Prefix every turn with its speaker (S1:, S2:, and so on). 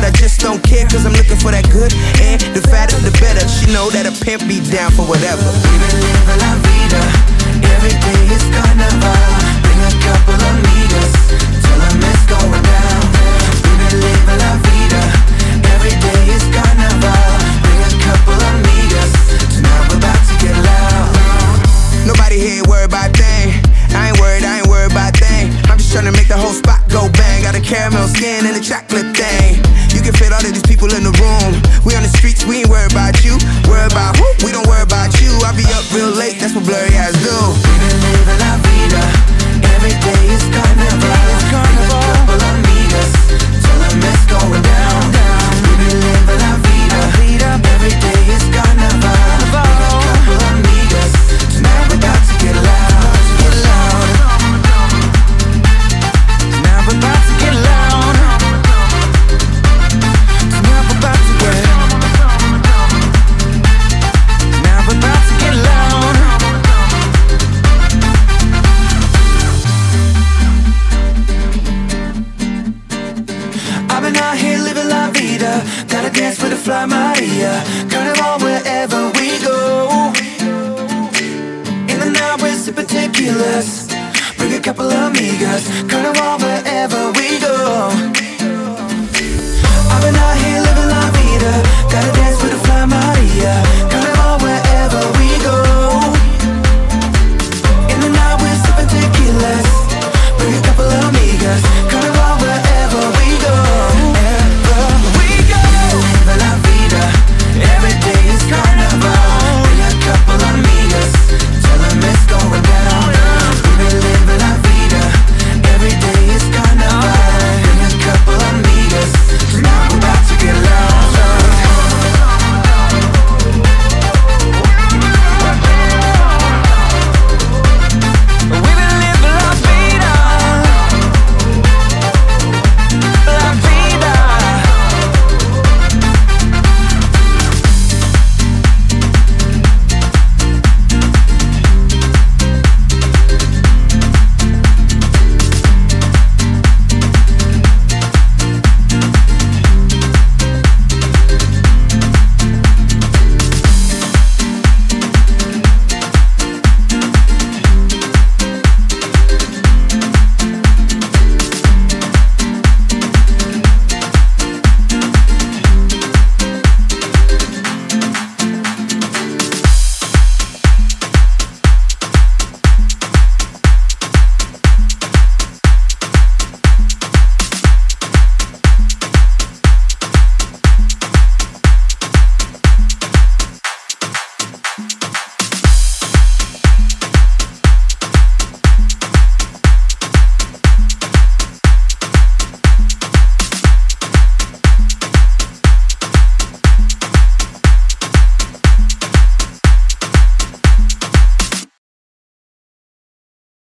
S1: but I just don't care, cause I'm looking for that good. And the fatter, the better. She know that a pimp be down for whatever.
S2: Vive, live la vida. Every day is carnival. Bring a couple amigas. Tell them it's going down. Vive, live la vida. Every day is carnival. Bring a couple amigas. Tonight we're about to get loud.
S1: Nobody here worried about thing. I ain't worried about thing. I'm just tryna make the whole spot go bang. Got a caramel skin and a chocolate thing. You can fit all of these people in the room. We on the streets, we ain't worried about you. Worried about who? We don't worry about you. I be up real late, that's what blurry eyes do.
S2: Vive, live la vida. Every day is carnival. Bring a couple amigas. Tell them it's going down. Vive, live la vida. Every day is carnival. Bring a couple amigas. Tonight we're about to get loud. Get loud. Now we're about to get loud. Now we're about to get. Now we're about to get loud. I've been out here living la vida. Gotta dance with a fly Maria. Carnival wherever we go. In the night we're sipping tequilas. Bring a couple amigas. Carnival wherever we go.